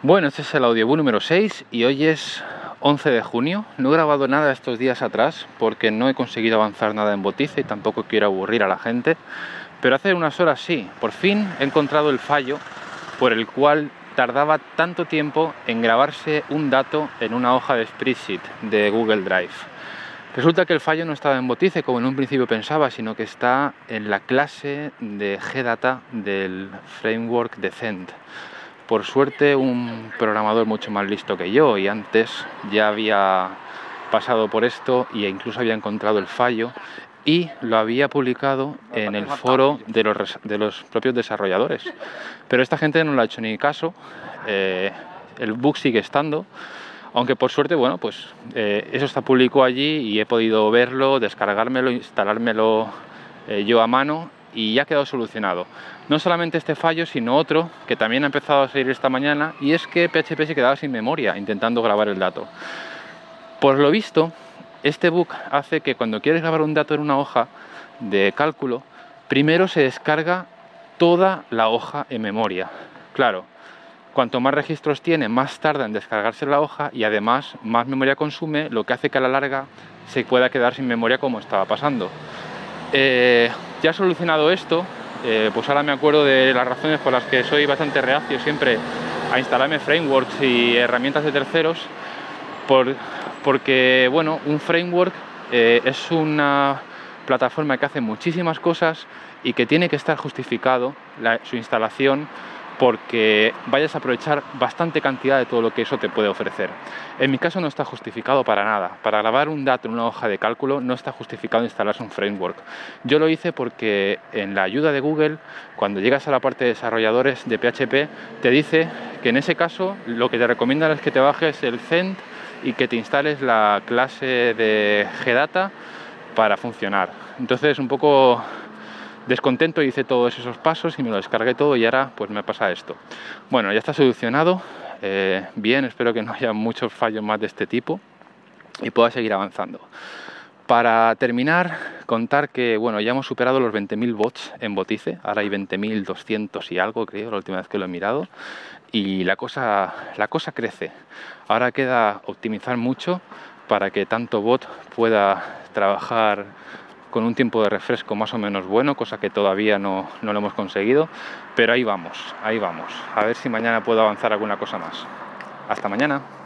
Bueno, este es el audiobook número 6 y hoy es 11 de junio. No he grabado nada estos días atrás porque no he conseguido avanzar nada en Botice y tampoco quiero aburrir a la gente. Pero hace unas horas sí, por fin he encontrado el fallo por el cual tardaba tanto tiempo en grabarse un dato en una hoja de spreadsheet de Google Drive. Resulta que el fallo no estaba en Botice como en un principio pensaba, sino que está en la clase de GData del framework de Zend. Por suerte, un programador mucho más listo que yo y antes ya había pasado por esto e incluso había encontrado el fallo y lo había publicado en el foro de los propios desarrolladores. Pero esta gente no le ha hecho ni caso, el bug sigue estando, aunque por suerte, bueno, pues eso está publicado allí y he podido verlo, descargármelo, instalármelo yo a mano y ya ha quedado solucionado. No solamente este fallo, sino otro que también ha empezado a salir esta mañana, y es que PHP se quedaba sin memoria intentando grabar el dato. Por lo visto, este bug hace que cuando quieres grabar un dato en una hoja de cálculo, primero se descarga toda la hoja en memoria. Claro, cuanto más registros tiene, más tarda en descargarse la hoja y además más memoria consume, lo que hace que a la larga se pueda quedar sin memoria como estaba pasando. Ya he solucionado esto, pues ahora me acuerdo de las razones por las que soy bastante reacio siempre a instalarme frameworks y herramientas de terceros, porque bueno, un framework es una plataforma que hace muchísimas cosas y que tiene que estar justificado su instalación porque vayas a aprovechar bastante cantidad de todo lo que eso te puede ofrecer. En mi caso no está justificado para nada. Para grabar un dato en una hoja de cálculo no está justificado instalarse un framework. Yo lo hice porque en la ayuda de Google, cuando llegas a la parte de desarrolladores de PHP, te dice que en ese caso lo que te recomiendan es que te bajes el Zend y que te instales la clase de GData para funcionar. Entonces, un poco descontento, hice todos esos pasos y me lo descargué todo y ahora pues me pasa esto. Bueno, ya está solucionado, bien, espero que no haya muchos fallos más de este tipo y pueda seguir avanzando. Para terminar, contar que bueno, ya hemos superado los 20.000 bots en Botice, ahora hay 20.200 y algo, creo, la última vez que lo he mirado, y la cosa crece. Ahora queda optimizar mucho para que tanto bot pueda trabajar con un tiempo de refresco más o menos bueno, cosa que todavía no lo hemos conseguido, pero ahí vamos, a ver si mañana puedo avanzar alguna cosa más. Hasta mañana.